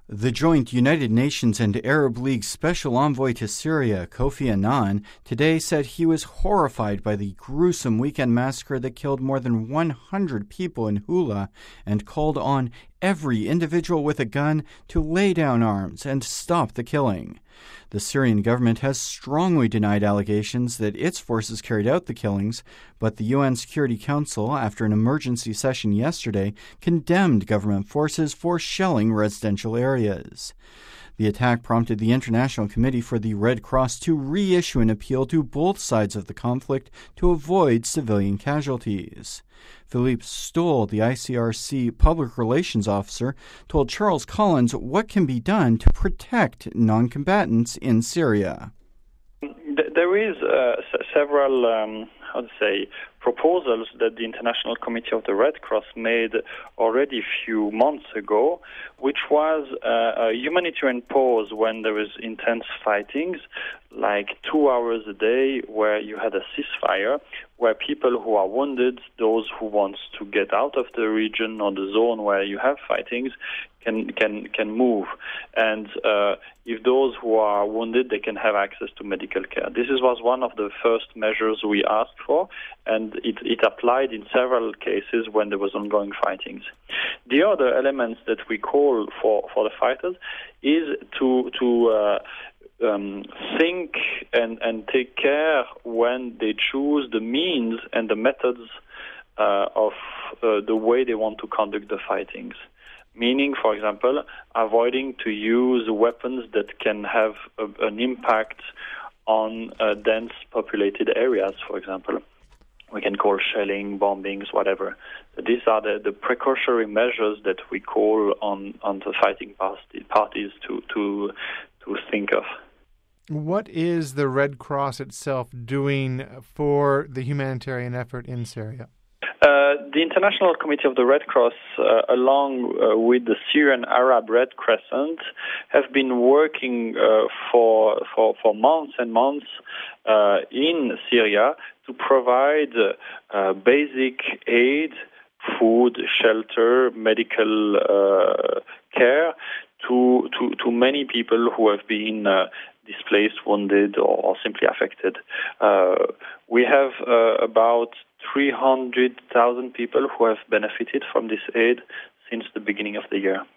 The joint United Nations and Arab League Special Envoy to Syria, Kofi Annan, today said he was horrified by the gruesome weekend massacre that killed more than 100 people in Hula and called on every individual with a gun to lay down arms and stop the killing. The Syrian government has strongly denied allegations that its forces carried out the killings, but the UN Security Council, after an emergency session yesterday, condemned government forces for shelling residential areas. The attack prompted the International Committee for the Red Cross to reissue an appeal to both sides of the conflict to avoid civilian casualties. Philippe Stoll, the ICRC public relations officer, told Charles Collins what can be done to protect non-combatants in Syria. There is several, proposals that the International Committee of the Red Cross made already a few months ago, which was a humanitarian pause when there was intense fightings, like 2 hours a day, where you had a ceasefire, where people who are wounded, those who want to get out of the region or the zone where you have fightings, can move. And if those who are wounded, they can have access to medical care. This was one of the first measures we asked for, and it applied in several cases when there was ongoing fightings. The other elements that we call for the fighters is to think and take care when they choose the means and the methods of the way they want to conduct the fightings. Meaning, for example, avoiding to use weapons that can have an impact on dense populated areas, for example. We can call shelling, bombings, whatever. These are the precautionary measures that we call on the fighting parties to think of. What is the Red Cross itself doing for the humanitarian effort in Syria? The International Committee of the Red Cross, along with the Syrian Arab Red Crescent, have been working for months and months in Syria to provide basic aid, food, shelter, medical care to many people who have been displaced, wounded, or simply affected. We have about 300,000 people who have benefited from this aid since the beginning of the year.